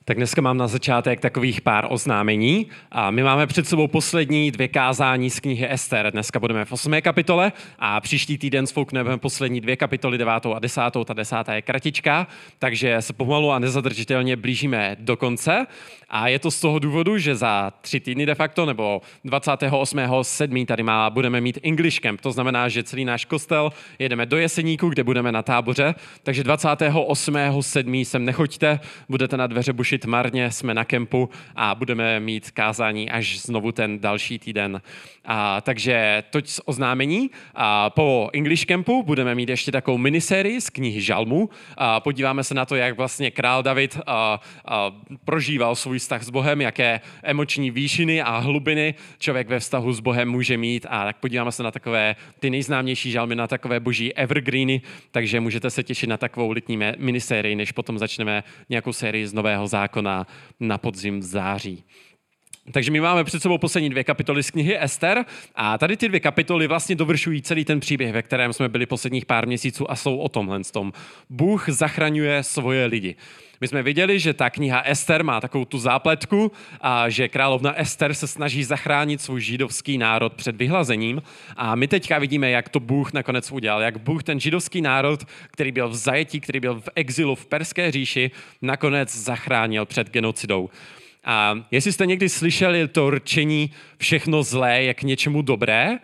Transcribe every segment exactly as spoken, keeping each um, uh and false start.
Tak dneska mám na začátek takových pár oznámení. A my máme před sebou poslední dvě kázání z knihy Ester. Dneska budeme v osmé kapitole a příští týden sfoukneme poslední dvě kapitoly, devátou a desátou. Ta desátá je kratičká, takže se pomalu a nezadržitelně blížíme do konce. A je to z toho důvodu, že za tři týdny de facto, nebo dvacátého osmého sedmého tady má, budeme mít English Camp. To znamená, že celý náš kostel jedeme do Jeseníku, kde budeme na táboře. Takže dvacátého osmého sedmého sem nechoďte, budete na dveře bušit marně, jsme na kempu a budeme mít kázání až znovu ten další týden. A, takže toť z oznámení. A po English Campu budeme mít ještě takovou minisérii z knihy Žalmu. A podíváme se na to, jak vlastně král David a, a prožíval svůj vztah s Bohem, jaké emoční výšiny a hlubiny člověk ve vztahu s Bohem může mít. A tak podíváme se na takové ty nejznámější žalmy, na takové boží evergreeny, takže můžete se těšit na takovou letní minisérii, než potom začneme nějakou sérii z Nového zákona na podzim v září. Takže my máme před sebou poslední dvě kapitoly z knihy Ester a tady ty dvě kapitoly vlastně dovršují celý ten příběh, ve kterém jsme byli posledních pár měsíců a jsou o tomhle tom. Bůh zachraňuje svoje lidi. My jsme viděli, že ta kniha Ester má takovou tu zápletku a že královna Ester se snaží zachránit svůj židovský národ před vyhlazením. A my teďka vidíme, jak to Bůh nakonec udělal. Jak Bůh ten židovský národ, který byl v zajetí, který byl v exilu v Perské říši, nakonec zachránil před genocidou. A jestli jste někdy slyšeli to rčení všechno zlé je k něčemu dobré,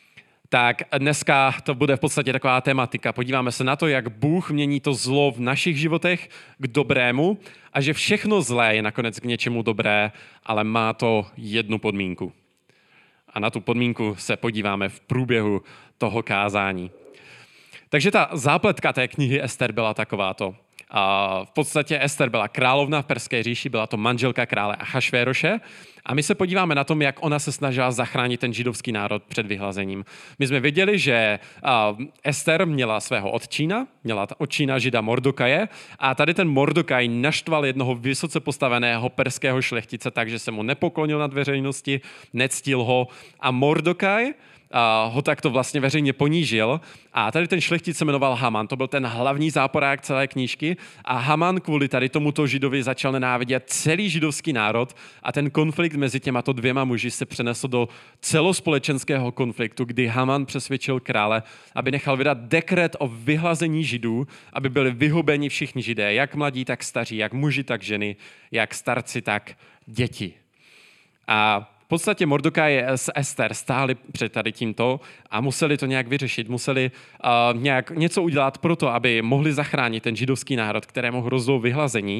tak dneska to bude v podstatě taková tematika. Podíváme se na to, jak Bůh mění to zlo v našich životech k dobrému a že všechno zlé je nakonec k něčemu dobré, ale má to jednu podmínku. A na tu podmínku se podíváme v průběhu toho kázání. Takže ta zápletka té knihy Ester byla takováto. A v podstatě Ester byla královna v Perské říši, byla to manželka krále Achašvéroše a my se podíváme na tom, jak ona se snažila zachránit ten židovský národ před vyhlazením. My jsme viděli, že Ester měla svého otčína, měla otčína žida Mordokaje a tady ten Mordokaj naštval jednoho vysoce postaveného perského šlechtice, takže se mu nepoklonil nad veřejnosti, nectil ho a Mordokaj a ho takto vlastně veřejně ponížil. A tady ten šlechtic se jmenoval Haman, to byl ten hlavní záporák celé knížky a Haman kvůli tady tomuto židovi začal nenávidět celý židovský národ a ten konflikt mezi těmato dvěma muži se přenesl do celospolečenského konfliktu, kdy Haman přesvědčil krále, aby nechal vydat dekret o vyhlazení židů, aby byli vyhubeni všichni židé, jak mladí, tak staří, jak muži, tak ženy, jak starci, tak děti. A v podstatě Mordokaj s Ester stáli před tady tímto a museli to nějak vyřešit, museli uh, nějak něco udělat pro to, aby mohli zachránit ten židovský národ, kterému hrozilo vyhlazení.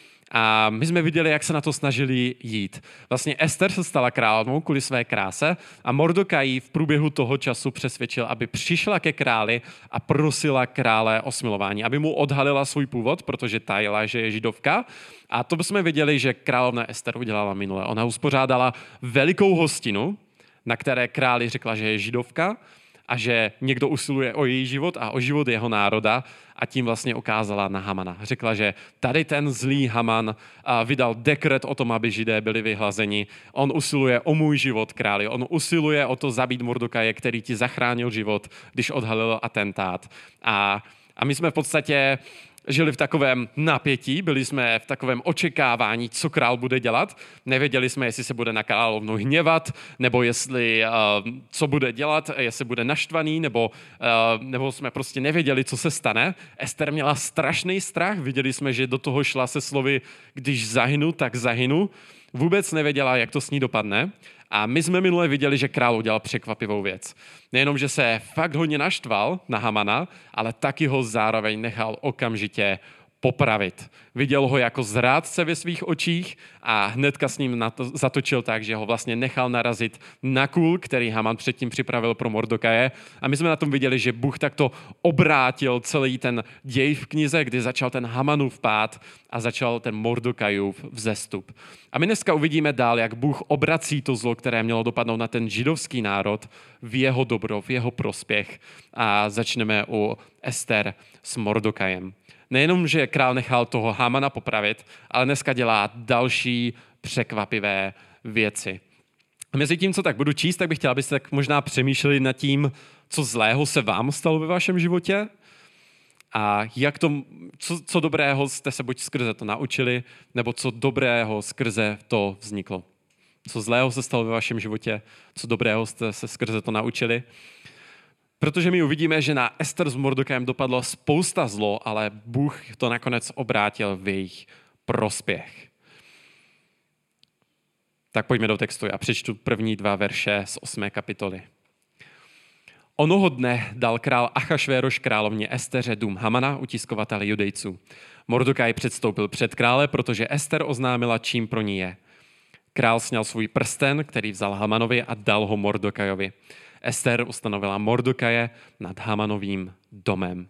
A my jsme viděli, jak se na to snažili jít. Vlastně Ester se stala královnou kvůli své kráse a Mordokaj v průběhu toho času přesvědčil, aby přišla ke králi a prosila krále o smilování, aby mu odhalila svůj původ, protože tajila, že je židovka. A to jsme viděli, že královna Ester udělala minule. Ona uspořádala velikou hostinu, na které králi řekla, že je židovka a že někdo usiluje o její život a o život jeho národa a tím vlastně ukázala na Hamana. Řekla, že tady ten zlý Haman vydal dekret o tom, aby židé byli vyhlazeni. On usiluje o můj život, králi. On usiluje o to zabít Mordokaje, který ti zachránil život, když odhalil atentát. A, a my jsme v podstatě žili v takovém napětí, byli jsme v takovém očekávání, co král bude dělat. Nevěděli jsme, jestli se bude na královnu hněvat, nebo jestli, uh, co bude dělat, jestli bude naštvaný, nebo, uh, nebo jsme prostě nevěděli, co se stane. Ester měla strašný strach, viděli jsme, že do toho šla se slovy, když zahynu, tak zahynu. Vůbec nevěděla, jak to s ní dopadne. A my jsme minule viděli, že král udělal překvapivou věc. Nejenom, že se fakt hodně naštval na Hamana, ale taky ho zároveň nechal okamžitě popravit. Viděl ho jako zrádce ve svých očích a hnedka s ním to zatočil tak, že ho vlastně nechal narazit na kůl, který Haman předtím připravil pro Mordokaje. A my jsme na tom viděli, že Bůh takto obrátil celý ten děj v knize, kdy začal ten Hamanův pád a začal ten Mordokajův vzestup. A my dneska uvidíme dál, jak Bůh obrací to zlo, které mělo dopadnout na ten židovský národ v jeho dobro, v jeho prospěch. A začneme u Ester s Mordokajem. Nejenom, že král nechal toho Hamana popravit, ale dneska dělá další překvapivé věci. A mezi tím, co tak budu číst, tak bych chtěl, abyste tak možná přemýšleli nad tím, co zlého se vám stalo ve vašem životě. A jak to, co, co dobrého jste se buď skrze to naučili, nebo co dobrého skrze to vzniklo. Co zlého se stalo ve vašem životě, co dobrého jste se skrze to naučili. Protože my uvidíme, že na Ester s Mordokajem dopadlo spousta zlo, ale Bůh to nakonec obrátil v jejich prospěch. Tak pojďme do textu. Já přečtu první dva verše z osmé kapitoly. Onoho dne dal král Achašvéroš královně Esteře dům Hamana, utiskovatele Judejců. Mordokaj předstoupil před krále, protože Ester oznámila, čím pro ní je. Král sněl svůj prsten, který vzal Hamanovi a dal ho Mordokajovi. Ester ustanovila Mordokaje nad Hamanovým domem.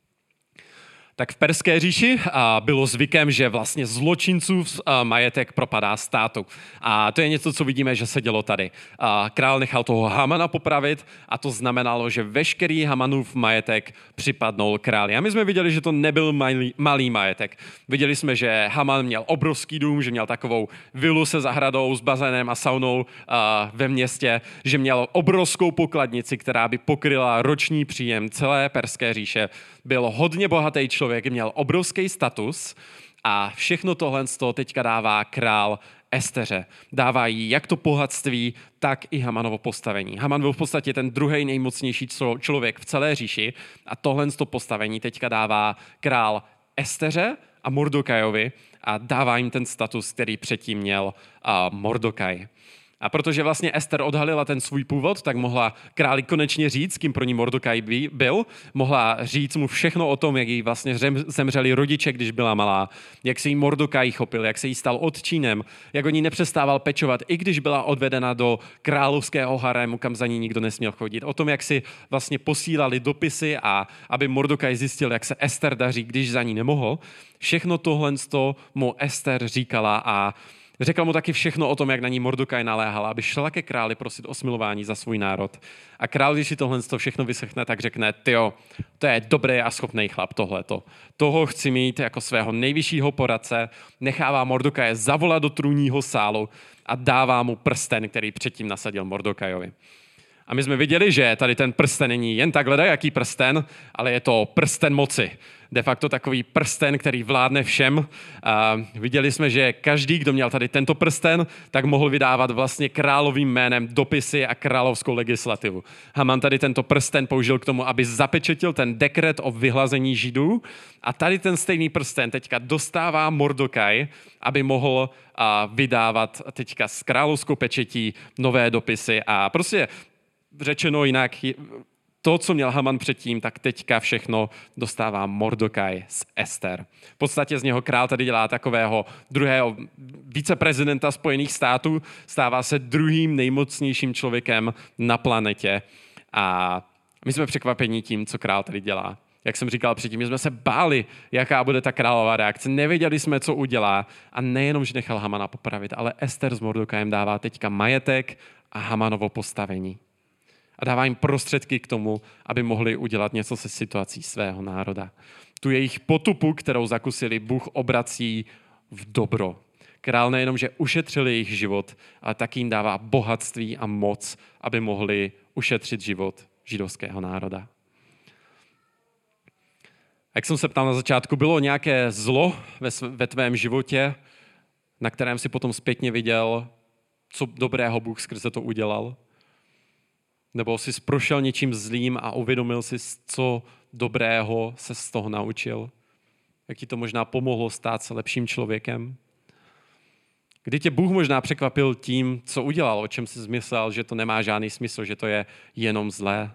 Tak v Perské říši bylo zvykem, že vlastně zločincův majetek propadá státu. A to je něco, co vidíme, že se dělo tady. Král nechal toho Hamana popravit a to znamenalo, že veškerý Hamanův majetek připadnul králi. A my jsme viděli, že to nebyl malý, malý majetek. Viděli jsme, že Haman měl obrovský dům, že měl takovou vilu se zahradou, s bazénem a saunou ve městě, že měl obrovskou pokladnici, která by pokryla roční příjem celé Perské říše. Byl hodně bohatý člověk, měl obrovský status a všechno tohle z toho teďka dává král Esteře. Dává jí jak to bohatství, tak i Hamanovo postavení. Haman byl v podstatě ten druhý nejmocnější člověk v celé říši a tohle z toho postavení teďka dává král Esteře a Mordokajovi a dává jim ten status, který předtím měl uh, Mordokaj. A protože vlastně Ester odhalila ten svůj původ, tak mohla králi konečně říct, kým pro ní Mordokaj byl. Mohla říct mu všechno o tom, jak jí vlastně zemřeli rodiče, když byla malá, jak se jí Mordokaj chopil, jak se jí stal otčínem, jak o ní nepřestával pečovat, i když byla odvedena do královského harému, kam za ní nikdo nesměl chodit. O tom, jak si vlastně posílali dopisy a aby Mordokaj zjistil, jak se Ester daří, když za ní nemohl. Všechno tohle mu Ester říkala a řekla mu taky všechno o tom, jak na ní Mordokaj naléhala, aby šla ke králi prosit o smilování za svůj národ. A král, když si tohle všechno vyslechne, tak řekne, tyjo, to je dobrý a schopný chlap tohleto. Toho chci mít jako svého nejvyššího poradce, nechává Mordokaje zavolat do trůního sálu a dává mu prsten, který předtím nasadil Mordokajovi. A my jsme viděli, že tady ten prsten není jen takhle jaký prsten, ale je to prsten moci. De facto takový prsten, který vládne všem. A viděli jsme, že každý, kdo měl tady tento prsten, tak mohl vydávat vlastně královým jménem dopisy a královskou legislativu. Haman tady tento prsten použil k tomu, aby zapečetil ten dekret o vyhlazení Židů. A tady ten stejný prsten teďka dostává Mordokaj, aby mohl vydávat teďka s královskou pečetí nové dopisy. A prostě řečeno jinak, to, co měl Haman předtím, tak teďka všechno dostává Mordokaj z Ester. V podstatě z něho král tady dělá takového druhého viceprezidenta Spojených států, stává se druhým nejmocnějším člověkem na planetě a my jsme překvapení tím, co král tady dělá. Jak jsem říkal předtím, my jsme se báli, jaká bude ta králová reakce. Nevěděli jsme, co udělá. A nejenom, že nechal Hamana popravit, ale Ester s Mordokajem dává teďka majetek a Hamanovo postavení. A dává jim prostředky k tomu, aby mohli udělat něco se situací svého národa. Tu jejich potupu, kterou zakusili, Bůh obrací v dobro. Král nejenom, že ušetřil jejich život, ale taky jim dává bohatství a moc, aby mohli ušetřit život židovského národa. Jak jsem se ptal na začátku, bylo nějaké zlo ve, ve tvém životě, na kterém si potom zpětně viděl, co dobrého Bůh skrze to udělal? Nebo jsi prošel něčím zlým a uvědomil jsi, co dobrého se z toho naučil? Jak ti to možná pomohlo stát se lepším člověkem? Kdy tě Bůh možná překvapil tím, co udělal, o čem jsi zmyslel, že to nemá žádný smysl, že to je jenom zlé?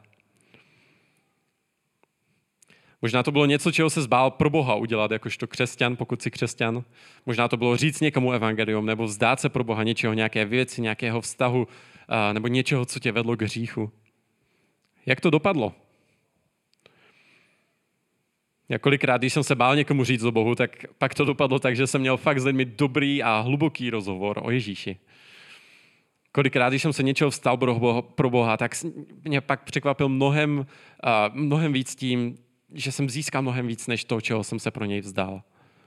Možná to bylo něco, čeho se zbál pro Boha udělat, jakožto křesťan, pokud jsi křesťan. Možná to bylo říct někomu evangelium, nebo vzdát se pro Boha něčeho, nějaké věci, nějakého vztahu, nebo něčeho, co tě vedlo k hříchu. Jak to dopadlo? Já kolikrát, když jsem se bál někomu říct o Bohu, tak pak to dopadlo tak, že jsem měl fakt s lidmi dobrý a hluboký rozhovor o Ježíši. Kolikrát, když jsem se něčeho vstal pro Boha, tak mě pak překvapil mnohem, mnohem víc tím, že jsem získal mnohem víc, než to, čeho jsem se pro něj vzdal.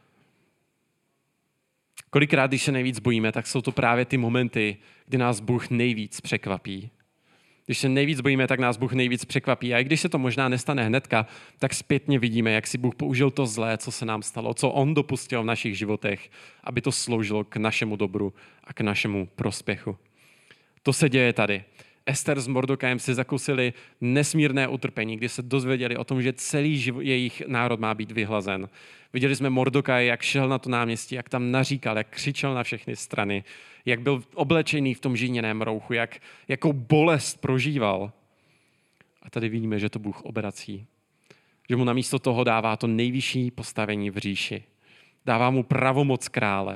Kolikrát, když se nejvíc bojíme, tak jsou to právě ty momenty, kdy nás Bůh nejvíc překvapí. Když se nejvíc bojíme, tak nás Bůh nejvíc překvapí. A i když se to možná nestane hnedka, tak zpětně vidíme, jak si Bůh použil to zlé, co se nám stalo, co on dopustil v našich životech, aby to sloužilo k našemu dobru a k našemu prospěchu. To se děje tady. Ester s Mordokajem si zakusili nesmírné utrpení, kdy se dozvěděli o tom, že celý život, jejich národ má být vyhlazen. Viděli jsme Mordokaje, jak šel na to náměstí, jak tam naříkal, jak křičel na všechny strany, jak byl oblečený v tom žíněném rouchu, jak, jakou bolest prožíval. A tady vidíme, že to Bůh obrací. Že mu namísto toho dává to nejvyšší postavení v říši. Dává mu pravomoc krále.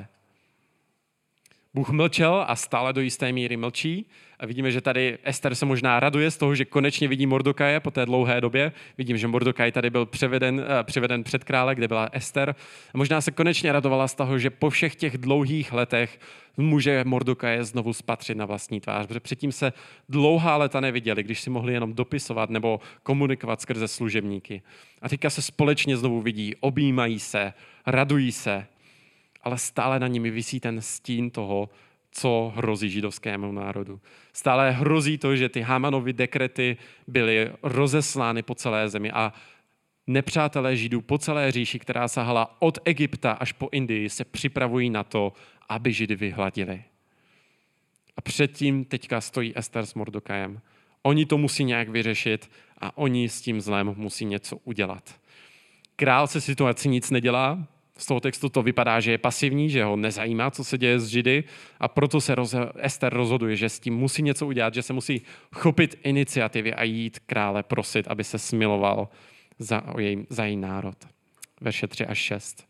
Bůh mlčel a stále do jisté míry mlčí. A vidíme, že tady Ester se možná raduje z toho, že konečně vidí Mordokaje po té dlouhé době. Vidím, že Mordokaj tady byl převeden, přiveden před krále, kde byla Ester. A možná se konečně radovala z toho, že po všech těch dlouhých letech může Mordokaje znovu spatřit na vlastní tvář. Protože předtím se dlouhá léta neviděli, když si mohli jenom dopisovat nebo komunikovat skrze služebníky. A teďka se společně znovu vidí, objímají se, radují se, ale stále na nimi visí ten stín toho, co hrozí židovskému národu. Stále hrozí to, že ty Hamanovy dekrety byly rozeslány po celé zemi a nepřátelé Židů po celé říši, která sahala od Egypta až po Indii, se připravují na to, aby Židy vyhladili. A předtím teďka stojí Ester s Mordokajem. Oni to musí nějak vyřešit a oni s tím zlem musí něco udělat. Král se situaci nic nedělá. Z toho textu to vypadá, že je pasivní, že ho nezajímá, co se děje s Židy a proto se roz, Ester rozhoduje, že s tím musí něco udělat, že se musí chopit iniciativy a jít krále prosit, aby se smiloval za, jej, za její národ. Verše tři až šest.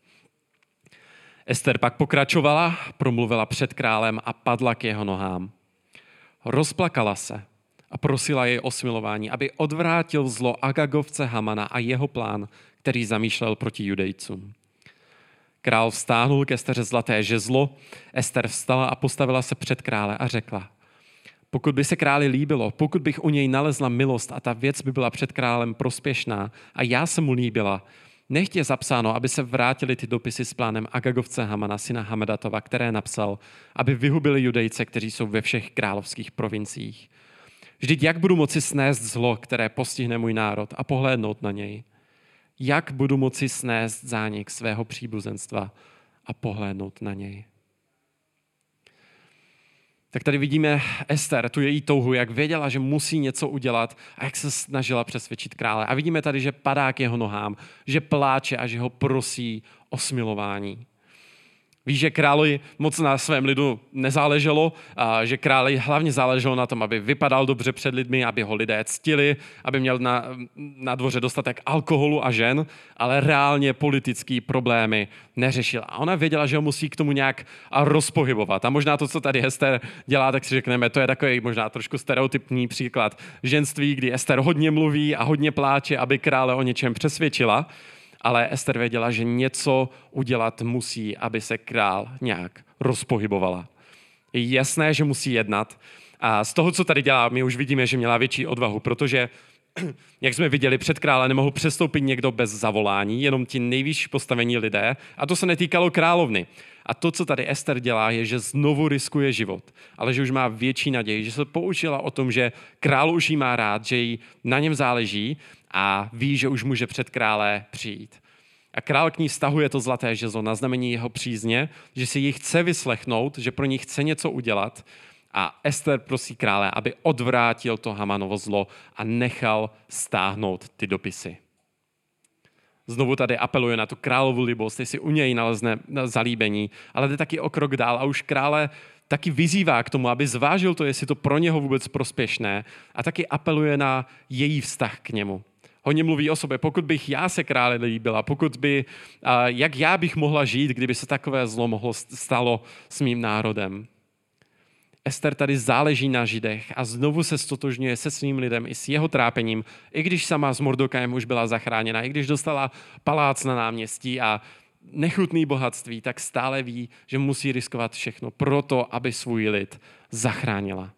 Ester pak pokračovala, promluvila před králem a padla k jeho nohám. Rozplakala se a prosila jej o smilování, aby odvrátil zlo Agagovce Hamana a jeho plán, který zamýšlel proti Judejcům. Král vztáhnul k Esteře zlaté žezlo, Ester vstala a postavila se před krále a řekla: Pokud by se králi líbilo, pokud bych u něj nalezla milost a ta věc by byla před králem prospěšná a já se mu líbila, nechť je zapsáno, aby se vrátili ty dopisy s plánem Agagovce Hamana, syna Hamedatova, které napsal, aby vyhubili Judejce, kteří jsou ve všech královských provinciích. Vždyť jak budu moci snést zlo, které postihne můj národ, a pohlédnout na něj? Jak budu moci snést zánik svého příbuzenstva a pohlédnout na něj? Tak tady vidíme Ester, tu její touhu, jak věděla, že musí něco udělat a jak se snažila přesvědčit krále. A vidíme tady, že padá k jeho nohám, že pláče a že ho prosí o smilování. Víš, že králi moc na svém lidu nezáleželo, a že králi hlavně záleželo na tom, aby vypadal dobře před lidmi, aby ho lidé ctili, aby měl na, na dvoře dostatek alkoholu a žen, ale reálně politické problémy neřešil. A ona věděla, že ho musí k tomu nějak rozpohybovat. A možná to, co tady Ester dělá, tak si řekneme, to je takový možná trošku stereotypní příklad ženství, kdy Ester hodně mluví a hodně pláče, aby krále o něčem přesvědčila. Ale Ester věděla, že něco udělat musí, aby se král nějak rozpohybovala. Je jasné, že musí jednat. A z toho, co tady dělá, my už vidíme, že měla větší odvahu, protože, jak jsme viděli, před krále nemohl přestoupit někdo bez zavolání, jenom ti nejvyšší postavení lidé. A to se netýkalo královny. A to, co tady Ester dělá, je, že znovu riskuje život, ale že už má větší naději, že se poučila o tom, že král už jí má rád, že jí na něm záleží a ví, že už může před krále přijít. A král k ní vztahuje to zlaté žezlo na znamení jeho přízně, že si ji chce vyslechnout, že pro ní chce něco udělat. A Ester prosí krále, aby odvrátil to Hamanovo zlo a nechal stáhnout ty dopisy. Znovu tady apeluje na tu královu libost, jestli u něj nalezne zalíbení, ale jde taky o krok dál a už krále taky vyzývá k tomu, aby zvážil to, jestli to pro něho vůbec prospěšné, a taky apeluje na její vztah k němu. Hodně mluví o sobě, pokud bych já se králi líbila, pokud by, jak já bych mohla žít, kdyby se takové zlo mohlo stalo s mým národem. Ester tady záleží na Židech a znovu se stotožňuje se svým lidem i s jeho trápením, i když sama s Mordokajem už byla zachráněna, i když dostala palác na náměstí a nechutný bohatství, tak stále ví, že musí riskovat všechno proto, aby svůj lid zachránila.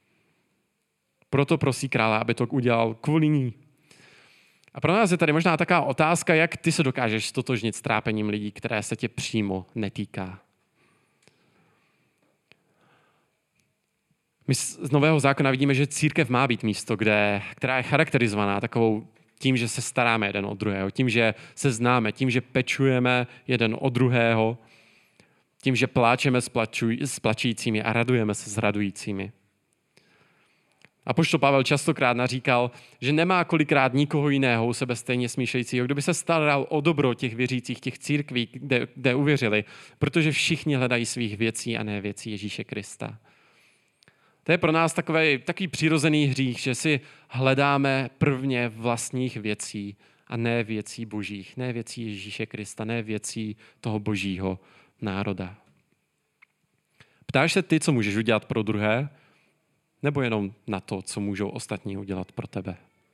Proto prosí krále, aby to udělal kvůli ní. A pro nás je tady možná taková otázka, jak ty se dokážeš stotožnit s trápením lidí, které se tě přímo netýká. My z Nového zákona vidíme, že církev má být místo, kde, která je charakterizovaná takovou tím, že se staráme jeden o druhého, tím, že se známe, tím, že pečujeme jeden o druhého, tím, že pláčeme s, plačuj, s plačícími a radujeme se s radujícími. Apoštol Pavel častokrát naříkal, že nemá kolikrát nikoho jiného u sebe stejně smýšlejícího, kdo by se staral o dobro těch věřících, těch církví, kde, kde uvěřili, protože všichni hledají svých věcí a ne věcí Ježíše Krista. To je pro nás takový, takový přirozený hřích, že si hledáme prvně vlastních věcí a ne věcí božích, ne věcí Ježíše Krista, ne věcí toho božího národa. Ptáš se ty, co můžeš udělat pro druhé, nebo jenom na to, co můžou ostatní udělat pro tebe?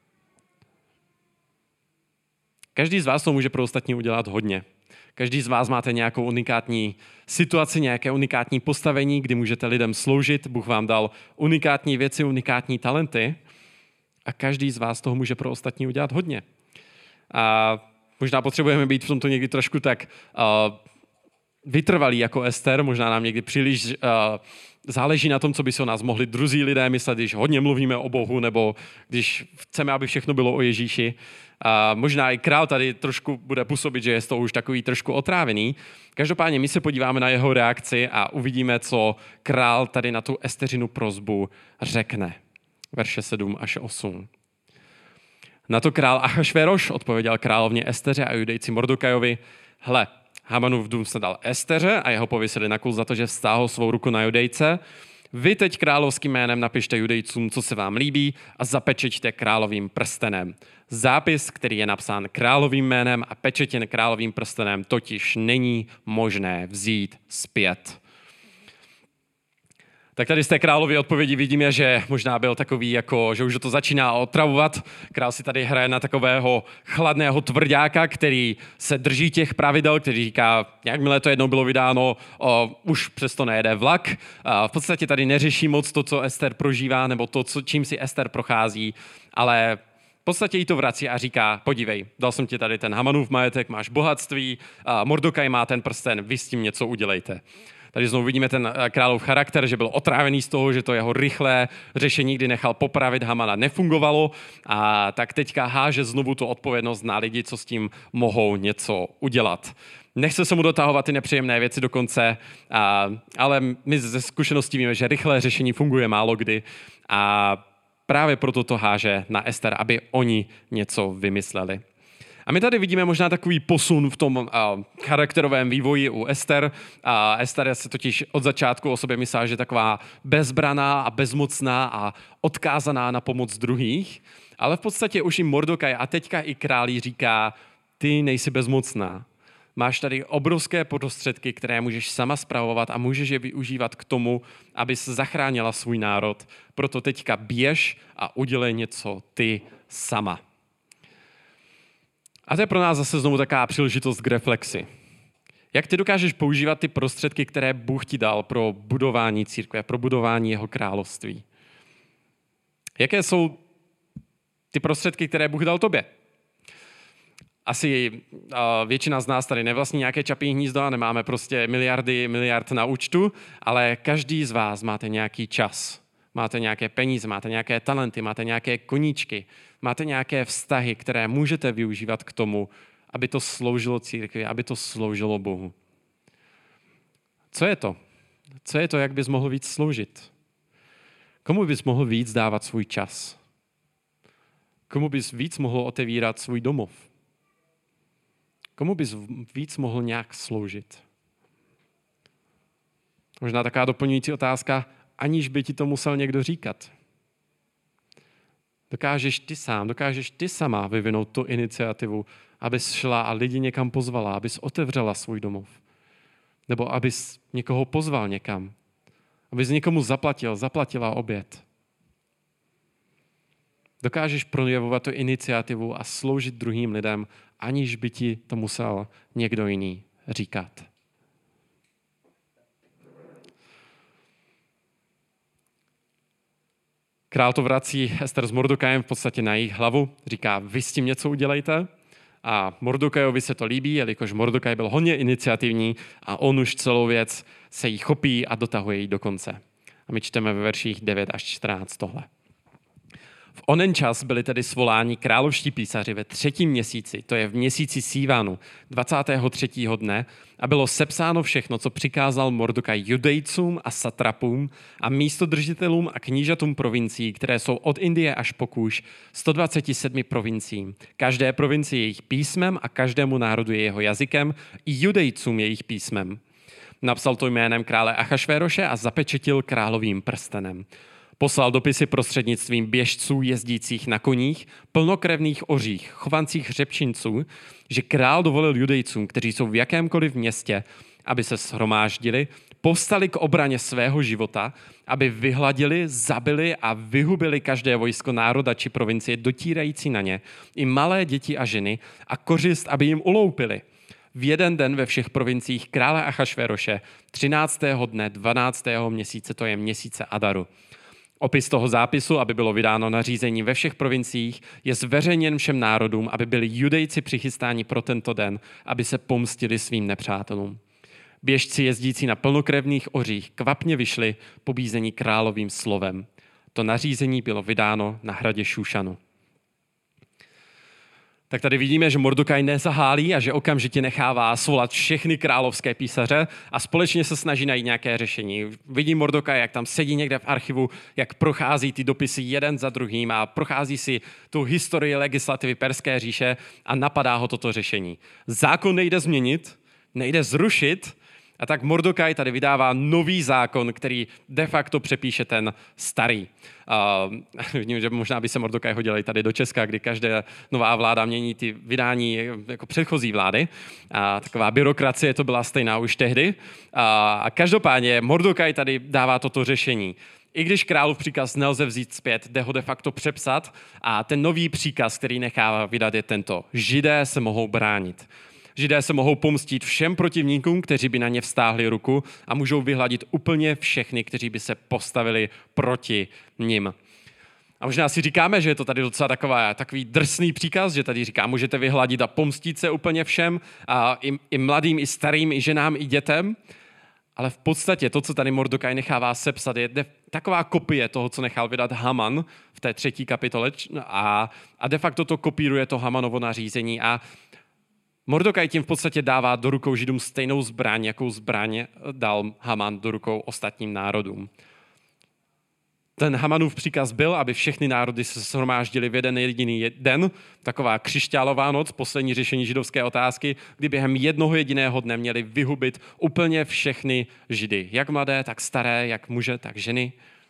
Každý z vás to může pro ostatní udělat hodně. Každý z vás máte nějakou unikátní situaci, nějaké unikátní postavení, kdy můžete lidem sloužit. Bůh vám dal unikátní věci, unikátní talenty a každý z vás toho může pro ostatní udělat hodně. A možná potřebujeme být v tomto někdy trošku tak uh, vytrvalí jako Ester, možná nám někdy příliš uh, záleží na tom, co by se o nás mohli druzí lidé myslet, když hodně mluvíme o Bohu, nebo když chceme, aby všechno bylo o Ježíši. A možná i král tady trošku bude působit, že je to už takový trošku otrávený. Každopádně my se podíváme na jeho reakci a uvidíme, co král tady na tu Esteřinu prosbu řekne. Verše sedm až osm. Na to král Achašvéroš odpověděl královně Esteře a judejci Mordokajovi: Hle, Hamanův dům se dal Esteře a jeho pověsili na kůl za to, že vztáhl svou ruku na judejce. Vy teď královským jménem napište judejcům, co se vám líbí, a zapečeťte královým prstenem. Zápis, který je napsán královým jménem a pečetěn královým prstenem, totiž není možné vzít zpět. Tak tady z té královy odpovědi vidíme, že možná byl takový, jako, že už to začíná otravovat. Král si tady hraje na takového chladného tvrďáka, který se drží těch pravidel, který říká, jakmile to jednou bylo vydáno, o, už přesto nejede vlak. A v podstatě tady neřeší moc to, co Ester prožívá, nebo to, co, čím si Ester prochází, ale v podstatě jí to vrací a říká, podívej, dal jsem ti tady ten Hamanův majetek, máš bohatství, a Mordokaj má ten prsten, vy s tím něco udělejte. Tady znovu vidíme ten králův charakter, že byl otrávený z toho, že to jeho rychlé řešení, kdy nechal popravit Hamana, nefungovalo, a tak teďka háže znovu tu odpovědnost na lidi, co s tím mohou něco udělat. Nechce se mu dotahovat ty nepříjemné věci do konce, a, ale my ze zkušeností víme, že rychlé řešení funguje málo kdy a právě proto to háže na Ester, aby oni něco vymysleli. A my tady vidíme možná takový posun v tom uh, charakterovém vývoji u Ester. Uh, Ester se totiž od začátku o sobě myslela, že je taková bezbraná a bezmocná a odkázaná na pomoc druhých, ale v podstatě už i Mordokaj a teďka i král říká, ty nejsi bezmocná. Máš tady obrovské prostředky, které můžeš sama spravovat a můžeš je využívat k tomu, abys zachránila svůj národ. Proto teďka běž a udělej něco ty sama. A to je pro nás zase znovu taková příležitost k reflexi. Jak ty dokážeš používat ty prostředky, které Bůh ti dal pro budování církve, pro budování jeho království? Jaké jsou ty prostředky, které Bůh dal tobě? Asi uh, většina z nás tady nevlastní nějaké Čapí hnízdo a nemáme prostě miliardy, miliard na účtu, ale každý z vás máte nějaký čas. Máte nějaké peníze, máte nějaké talenty, máte nějaké koníčky, máte nějaké vztahy, které můžete využívat k tomu, aby to sloužilo církvi, aby to sloužilo Bohu. Co je to? Co je to, jak bys mohl víc sloužit? Komu bys mohl víc dávat svůj čas? Komu bys víc mohl otevírat svůj domov? Komu bys víc mohl nějak sloužit? Možná taková doplňující otázka, aniž by ti to musel někdo říkat. Dokážeš ty sám, dokážeš ty sama vyvinout tu iniciativu, abys šla a lidi někam pozvala, abys otevřela svůj domov. Nebo abys někoho pozval někam. Abys někomu zaplatil, zaplatila oběd. Dokážeš projevovat tu iniciativu a sloužit druhým lidem, aniž by ti to musel někdo jiný říkat. Král to vrací Ester s Mordokajem v podstatě na jejich hlavu. Říká, vy s tím něco udělejte. A Mordokajovi se to líbí, jelikož Mordokaj byl hodně iniciativní a on už celou věc se jí chopí a dotahuje ji do konce. A my čteme ve verších devět až čtrnáct tohle. V onen čas byli tedy svoláni královští písaři ve třetím měsíci, to je v měsíci Sívanu, dvacátého třetího dne, a bylo sepsáno všechno, co přikázal Mordokaj judejcům a satrapům a místodržitelům a knížatům provincií, které jsou od Indie až po Kůš, sto dvacet sedm provinciím. Každé provincii jejich písmem a každému národu jeho jazykem, i judejcům jejich písmem. Napsal to jménem krále Achašvéroše a zapečetil královým prstenem. Poslal dopisy prostřednictvím běžců jezdících na koních, plnokrevných ořích, chovancích hřebčinců, že král dovolil judejcům, kteří jsou v jakémkoliv městě, aby se shromáždili, povstali k obraně svého života, aby vyhladili, zabili a vyhubili každé vojsko národa či provincie dotírající na ně, i malé děti a ženy, a kořist, aby jim uloupili. V jeden den ve všech provinciích krále Achašvéroše, třináctého dne dvanáctého měsíce, to je měsíce Adaru. Opis toho zápisu, aby bylo vydáno nařízení ve všech provinciích, je zveřejněn všem národům, aby byli judejci přichystáni pro tento den, aby se pomstili svým nepřátelům. Běžci jezdící na plnokrevných ořích kvapně vyšli pobízení královým slovem. To nařízení bylo vydáno na hradě Šušanu. Tak tady vidíme, že Mordokaj nezahálí a že okamžitě nechává svolat všechny královské písaře a společně se snaží najít nějaké řešení. Vidí Mordokaj, jak tam sedí někde v archivu, jak prochází ty dopisy jeden za druhým a prochází si tu historii legislativy Perské říše a napadá ho toto řešení. Zákon nejde změnit, nejde zrušit, a tak Mordokaj tady vydává nový zákon, který de facto přepíše ten starý. Uh, vidím, že možná by se Mordokaj hodil i tady do Česka, kdy každá nová vláda mění ty vydání jako předchozí vlády. A taková byrokracie to byla stejná už tehdy. A každopádně Mordokaj tady dává toto řešení. I když králův příkaz nelze vzít zpět, jde ho de facto přepsat a ten nový příkaz, který nechává vydat, je tento. Židé se mohou bránit. Židé se mohou pomstít všem protivníkům, kteří by na ně vztáhli ruku, a můžou vyhladit úplně všechny, kteří by se postavili proti nim. A možná si říkáme, že je to tady docela taková, takový drsný příkaz, že tady říká, můžete vyhladit a pomstit se úplně všem, a i, i mladým, i starým, i ženám, i dětem. Ale v podstatě to, co tady Mordokaj nechává sepsat, je de, taková kopie toho, co nechal vydat Haman v té třetí kapitole, a, a de facto to kopíruje to Hamanovo nařízení. A Mordokaj tím v podstatě dává do rukou Židům stejnou zbraň, jakou zbraň dal Haman do rukou ostatním národům. Ten Hamanův příkaz byl, aby všechny národy se shromáždily v jeden jediný den, taková křišťálová noc, poslední řešení židovské otázky, kdy během jednoho jediného dne měli vyhubit úplně všechny Židy, jak mladé, tak staré, jak muže, tak ženy.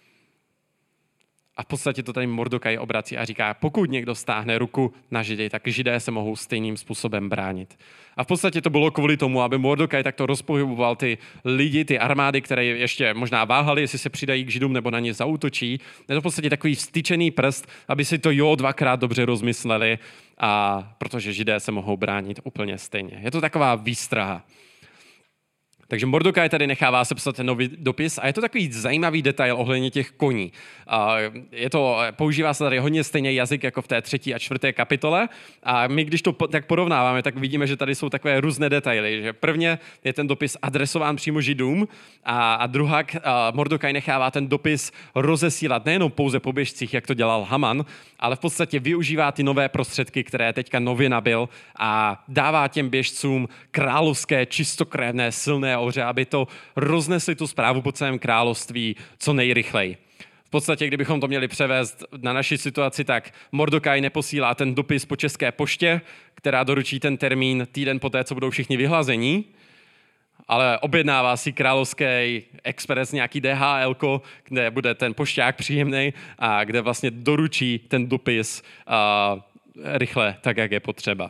A v podstatě to tady Mordokaj obrací a říká, pokud někdo stáhne ruku na Židy, tak Židé se mohou stejným způsobem bránit. A v podstatě to bylo kvůli tomu, aby Mordokaj takto rozpohyboval ty lidi, ty armády, které ještě možná váhali, jestli se přidají k Židům nebo na ně zaútočí. Je to v podstatě takový vstyčený prst, aby si to jo dvakrát dobře rozmysleli, a protože Židé se mohou bránit úplně stejně. Je to taková výstraha. Takže Mordokaj tady nechává sepsat ten nový dopis a je to takový zajímavý detail ohledně těch koní. Je to, používá se tady hodně stejný jazyk jako v té třetí a čtvrté kapitole a my, když to tak porovnáváme, tak vidíme, že tady jsou takové různé detaily. Že prvně je ten dopis adresován přímo Židům a, a druhak Mordokaj nechává ten dopis rozesílat nejenom pouze po běžcích, jak to dělal Haman, ale v podstatě využívá ty nové prostředky, které teďka nově nabyl, a dává těm běžcům královské, čistokrevné, silné oře, aby to roznesli tu zprávu po celém království co nejrychleji. V podstatě, kdybychom to měli převést na naši situaci, tak Mordokaj neposílá ten dopis po České poště, která doručí ten termín týden poté, co budou všichni vyhlazení, ale objednává si královský expres, nějaký D H L ko, kde bude ten pošťák příjemný a kde vlastně doručí ten dopis uh, rychle, tak jak je potřeba.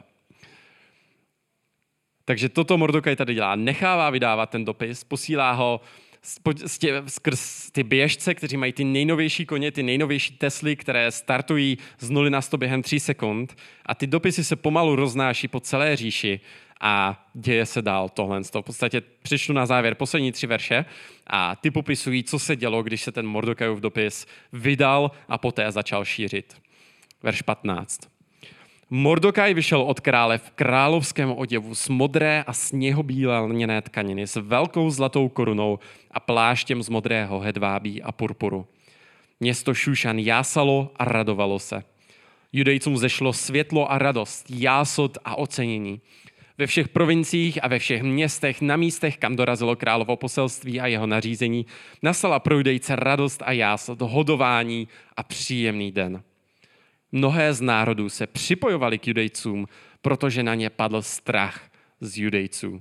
Takže toto Mordokaj tady dělá. Nechává vydávat ten dopis, posílá ho skrz ty běžce, kteří mají ty nejnovější koně, ty nejnovější Tesly, které startují z nuly na sto během tří sekund, a ty dopisy se pomalu roznáší po celé říši a děje se dál tohle. V podstatě přečtu na závěr poslední tři verše a ty popisují, co se dělo, když se ten Mordokajův dopis vydal a poté začal šířit. Verš patnáct. Mordokaj vyšel od krále v královském oděvu z modré a sněhobílé lněné tkaniny s velkou zlatou korunou a pláštěm z modrého hedvábí a purpuru. Město Šušan jásalo a radovalo se. Judejcům zešlo světlo a radost, jásot a ocenění. Ve všech provinciích a ve všech městech, na místech, kam dorazilo královo poselství a jeho nařízení, nastala pro Judejce radost a jásot, hodování a příjemný den. Mnohé z národů se připojovali k Judejcům, protože na ně padl strach z Judejců.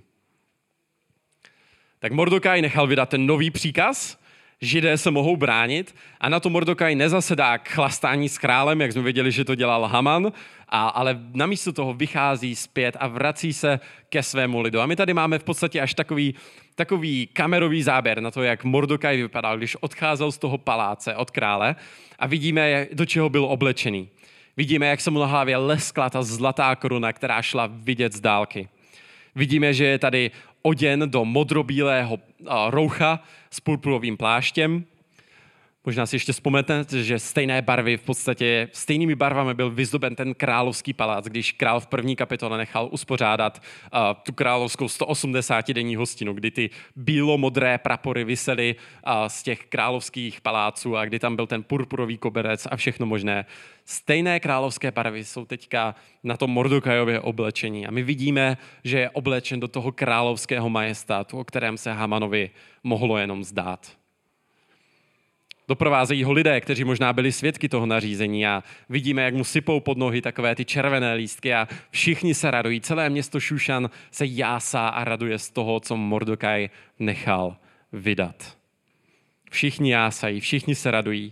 Tak Mordokaj nechal vydat ten nový příkaz, Židé se mohou bránit a na to Mordokaj nezasedá k chlastání s králem, jak jsme věděli, že to dělal Haman, a, ale namísto toho vychází zpět a vrací se ke svému lidu. A my tady máme v podstatě až takový, takový kamerový záběr na to, jak Mordokaj vypadal, když odcházel z toho paláce od krále a vidíme, do čeho byl oblečený. Vidíme, jak se mu na hlavě leskla ta zlatá koruna, která šla vidět z dálky. Vidíme, že je tady oděn do modrobílého roucha s purpurovým pláštěm. Možná si ještě vzpomenete, že stejné barvy, v podstatě stejnými barvami byl vyzdoben ten královský palác, když král v první kapitole nechal uspořádat uh, tu královskou sto osmdesátidenní hostinu, kdy ty bílo-modré prapory visely uh, z těch královských paláců a kdy tam byl ten purpurový koberec a všechno možné. Stejné královské barvy jsou teďka na tom Mordokajově oblečení a my vidíme, že je oblečen do toho královského majestátu, o kterém se Hamanovi mohlo jenom zdát. Doprovázejí ho lidé, kteří možná byli svědky toho nařízení a vidíme, jak mu sypou pod nohy takové ty červené lístky a všichni se radují. Celé město Šušan se jásá a raduje z toho, co Mordokaj nechal vydat. Všichni jásají, všichni se radují.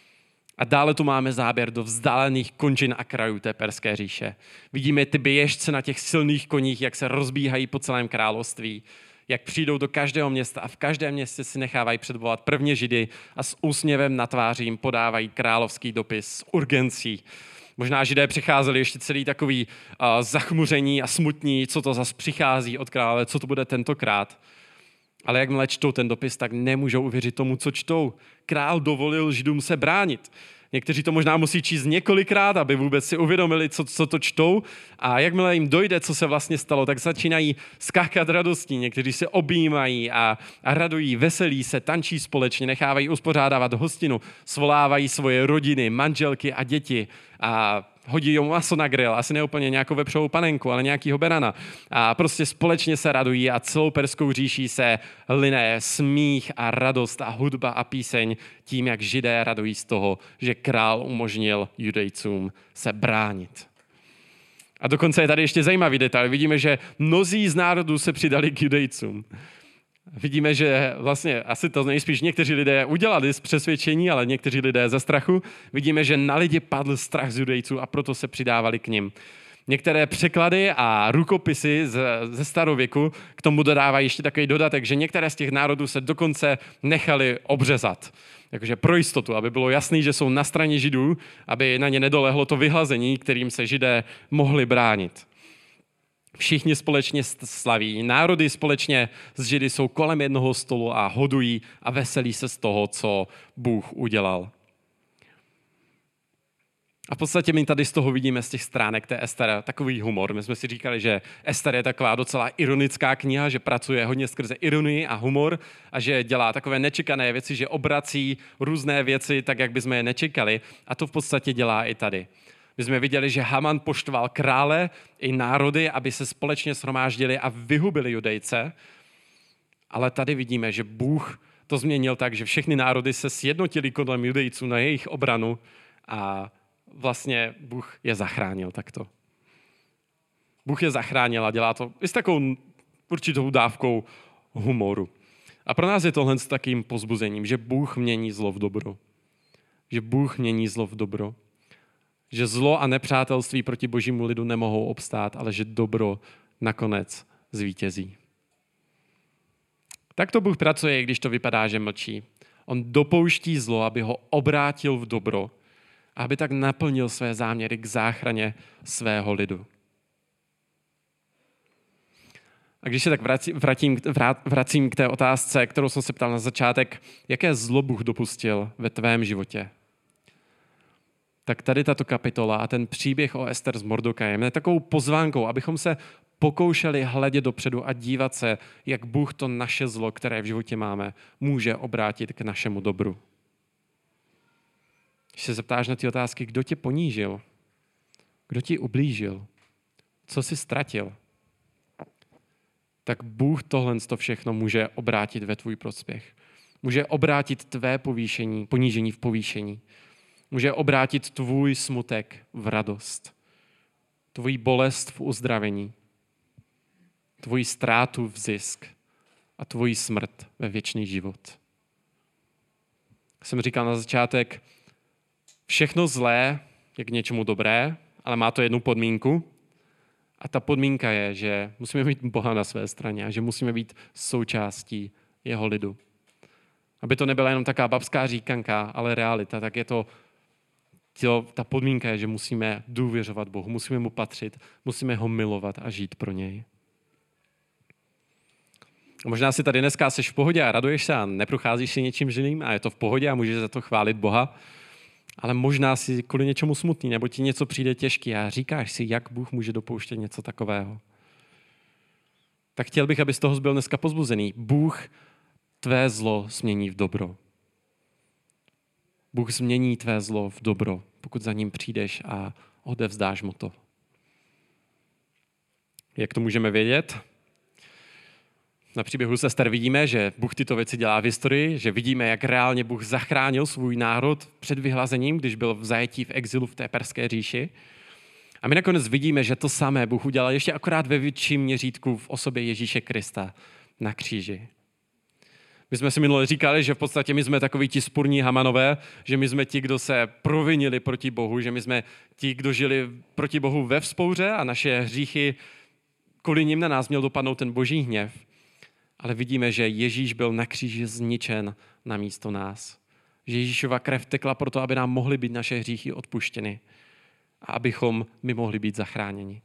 A dále tu máme záběr do vzdálených končin a krajů té perské říše. Vidíme ty běžce na těch silných koních, jak se rozbíhají po celém království, jak přijdou do každého města a v každém městě si nechávají předvolat prvně Židy a s úsměvem na tváři jim podávají královský dopis s urgencí. Možná Židé přicházeli ještě celý takový uh, zachmuření a smutní, co to zas přichází od krále, co to bude tentokrát. Ale jakmile čtou ten dopis, tak nemůžou uvěřit tomu, co čtou. Král dovolil Židům se bránit. Někteří to možná musí číst několikrát, aby vůbec si uvědomili, co, co to čtou. A jakmile jim dojde, co se vlastně stalo, tak začínají skákat radostí. Někteří se objímají a, a radují, veselí se, tančí společně, nechávají uspořádávat hostinu, svolávají svoje rodiny, manželky a děti a hodí jim maso na grill, asi ne úplně nějakou vepřovou panenku, ale nějakýho berana. A prostě společně se radují a celou perskou říší se liné smích a radost a hudba a píseň tím, jak Židé radují z toho, že král umožnil Judejcům se bránit. A dokonce je tady ještě zajímavý detail. Vidíme, že mnozí z národů se přidali k Judejcům. Vidíme, že vlastně asi to nejspíš někteří lidé udělali z přesvědčení, ale někteří lidé ze strachu. Vidíme, že na lidi padl strach z Judejců a proto se přidávali k nim. Některé překlady a rukopisy ze, ze starověku k tomu dodávají ještě takový dodatek, že některé z těch národů se dokonce nechali obřezat. Takže pro jistotu, aby bylo jasný, že jsou na straně Židů, aby na ně nedolehlo to vyhlazení, kterým se Židé mohli bránit. Všichni společně slaví. Národy společně s Židy jsou kolem jednoho stolu a hodují a veselí se z toho, co Bůh udělal. A v podstatě my tady z toho vidíme z těch stránek té Ester takový humor. My jsme si říkali, že Ester je taková docela ironická kniha, že pracuje hodně skrze ironii a humor a že dělá takové nečekané věci, že obrací různé věci tak, jak bychom je nečekali. A to v podstatě dělá i tady. My jsme viděli, že Haman poštval krále i národy, aby se společně shromáždili a vyhubili Judejce. Ale tady vidíme, že Bůh to změnil tak, že všechny národy se sjednotili kolem Judejců na jejich obranu a vlastně Bůh je zachránil takto. Bůh je zachránil a dělá to i s takovou určitou dávkou humoru. A pro nás je tohle s takým povzbuzením, že Bůh mění zlo v dobro. Že Bůh mění zlo v dobro. Že zlo a nepřátelství proti božímu lidu nemohou obstát, ale že dobro nakonec zvítězí. Tak to Bůh pracuje, když to vypadá, že mlčí. On dopouští zlo, aby ho obrátil v dobro, a aby tak naplnil své záměry k záchraně svého lidu. A když se tak vracím, vracím k té otázce, kterou jsem se ptal na začátek, jaké zlo Bůh dopustil ve tvém životě? Tak tady tato kapitola a ten příběh o Ester s Mordokajem je takovou pozvánkou, abychom se pokoušeli hledět dopředu a dívat se, jak Bůh to naše zlo, které v životě máme, může obrátit k našemu dobru. Když se zeptáš na ty otázky, kdo tě ponížil, kdo ti ublížil, co jsi ztratil, tak Bůh tohle to všechno může obrátit ve tvůj prospěch. Může obrátit tvé povýšení, ponížení v povýšení. Může obrátit tvůj smutek v radost. Tvoji bolest v uzdravení. Tvoji ztrátu v zisk. A tvoji smrt ve věčný život. Jsem říkal na začátek, všechno zlé je k něčemu dobré, ale má to jednu podmínku. A ta podmínka je, že musíme mít Boha na své straně a že musíme být součástí jeho lidu. Aby to nebyla jenom taková babská říkanka, ale realita, tak je to, to, ta podmínka je, že musíme důvěřovat Bohu, musíme mu patřit, musíme ho milovat a žít pro něj. A možná si tady dneska seš v pohodě a raduješ se a neprocházíš si něčím živým a je to v pohodě a můžeš za to chválit Boha, ale možná si kvůli něčemu smutný nebo ti něco přijde těžký a říkáš si, jak Bůh může dopouštět něco takového. Tak chtěl bych, aby z toho byl dneska pozbuzený. Bůh tvé zlo změní v dobro. Bůh změní tvé zlo v dobro, pokud za ním přijdeš a odevzdáš mu to. Jak to můžeme vědět? Na příběhu s Ester vidíme, že Bůh tyto věci dělá v historii, že vidíme, jak reálně Bůh zachránil svůj národ před vyhlazením, když byl v zajetí v exilu v té perské říši. A my nakonec vidíme, že to samé Bůh udělal ještě akorát ve větším měřítku v osobě Ježíše Krista na kříži. My jsme si minule říkali, že v podstatě my jsme takoví ti spurní Hamanové, že my jsme ti, kdo se provinili proti Bohu, že my jsme ti, kdo žili proti Bohu ve vzpouře a naše hříchy, kvůli nim na nás měl dopadnout ten boží hněv. Ale vidíme, že Ježíš byl na kříži zničen na místo nás. Že Ježíšova krev tekla proto, aby nám mohly být naše hříchy odpuštěny a abychom my mohli být zachráněni.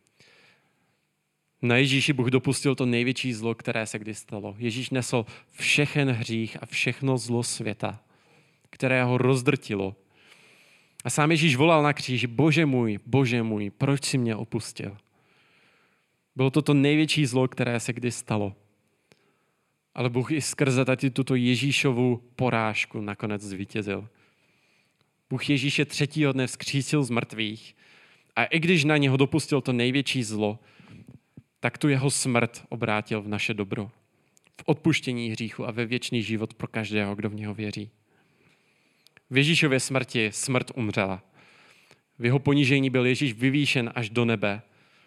Na Ježíši Bůh dopustil to největší zlo, které se kdy stalo. Ježíš nesl všechen hřích a všechno zlo světa, které ho rozdrtilo. A sám Ježíš volal na kříži, Bože můj, Bože můj, proč jsi mě opustil? Bylo to to největší zlo, které se kdy stalo. Ale Bůh i skrze tady tuto Ježíšovu porážku nakonec zvítězil. Bůh Ježíše třetího dne vzkřísil z mrtvých a i když na něho dopustil to největší zlo, tak tu jeho smrt obrátil v naše dobro. V odpuštění hříchu a ve věčný život pro každého, kdo v něho věří. V Ježíšově smrti smrt umřela. V jeho ponížení byl Ježíš vyvýšen až do nebe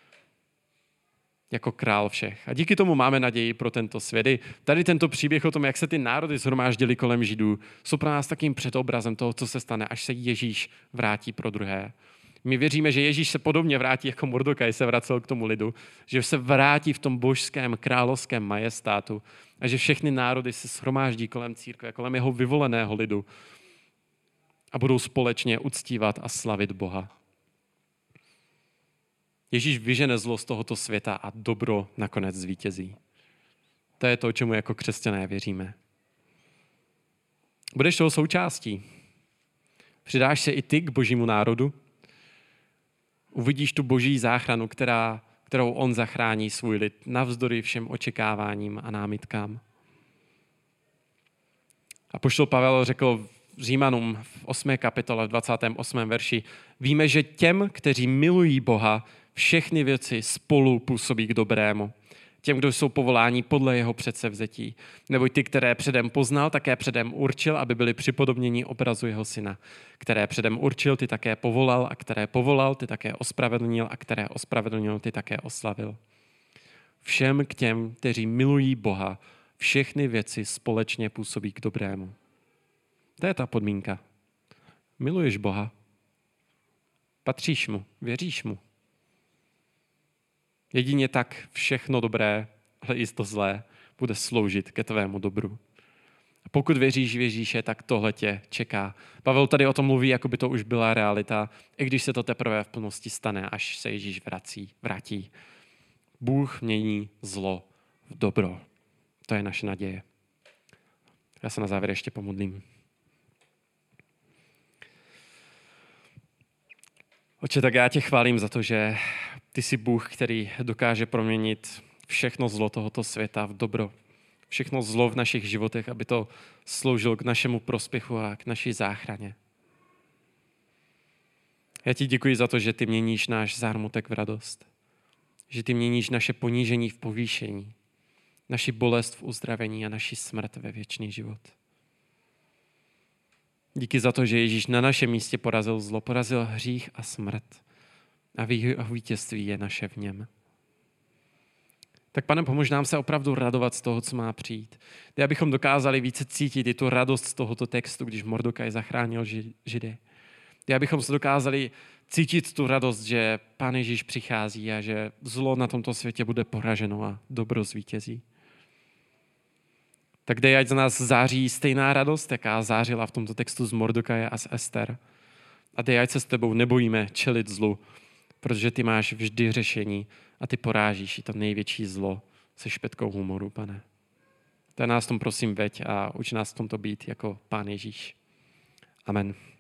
jako král všech. A díky tomu máme naději pro tento svět. Tady tento příběh o tom, jak se ty národy shromáždily kolem Židů, jsou pro nás takým předobrazem toho, co se stane, až se Ježíš vrátí pro druhé. My věříme, že Ježíš se podobně vrátí, jako Mordokaj se vracel k tomu lidu, že se vrátí v tom božském královském majestátu a že všechny národy se shromáždí kolem církve, kolem jeho vyvoleného lidu a budou společně uctívat a slavit Boha. Ježíš vyžene zlo z tohoto světa a dobro nakonec zvítězí. To je to, čemu jako křesťané věříme. Budeš toho součástí. Přidáš se i ty k božímu národu. Uvidíš tu boží záchranu, která, kterou on zachrání svůj lid navzdory všem očekáváním a námitkám. Apoštol Pavel řekl Římanům v osmé kapitole v dvacátém osmém verši, víme, že těm, kteří milují Boha, všechny věci spolu působí k dobrému. Těm, kdo jsou povoláni podle jeho předsevzetí. Nebo ty, které předem poznal, také předem určil, aby byli připodobněni obrazu jeho syna. Které předem určil, ty také povolal, a které povolal, ty také ospravedlnil, a které ospravedlnil, ty také oslavil. Všem k těm, kteří milují Boha, všechny věci společně působí k dobrému. To je ta podmínka. Miluješ Boha. Patříš mu, věříš mu. Jedině tak všechno dobré, ale i to zlé, bude sloužit ke tvému dobru. A pokud věříš v Ježíše, tak tohle tě čeká. Pavel tady o tom mluví, jako by to už byla realita, i když se to teprve v plnosti stane, až se Ježíš vrací, vrátí. Bůh mění zlo v dobro. To je naše naděje. Já se na závěr ještě pomodlím. Oče, tak já tě chválím za to, že ty jsi Bůh, který dokáže proměnit všechno zlo tohoto světa v dobro. Všechno zlo v našich životech, aby to sloužilo k našemu prospěchu a k naší záchraně. Já ti děkuji za to, že ty měníš náš zármutek v radost. Že ty měníš naše ponížení v povýšení, naši bolest v uzdravení a naši smrt ve věčný život. Díky za to, že Ježíš na našem místě porazil zlo, porazil hřích a smrt. A vítězství je naše v něm. Tak Pane, pomož nám se opravdu radovat z toho, co má přijít. Dej, abychom dokázali více cítit i tu radost z tohoto textu, když Mordokaj zachránil Židy. Dej, abychom se dokázali cítit tu radost, že Pán Ježíš přichází a že zlo na tomto světě bude poraženo a dobro zvítězí. Tak dej, ať za nás září stejná radost, jaká zářila v tomto textu z Mordokaje a z Ester. A dej, ať se s tebou nebojíme čelit zlu, protože ty máš vždy řešení a ty porážíš i to největší zlo se špetkou humoru, Pane. Tak nás tom prosím veď a uč nás v tomto být jako Pán Ježíš. Amen.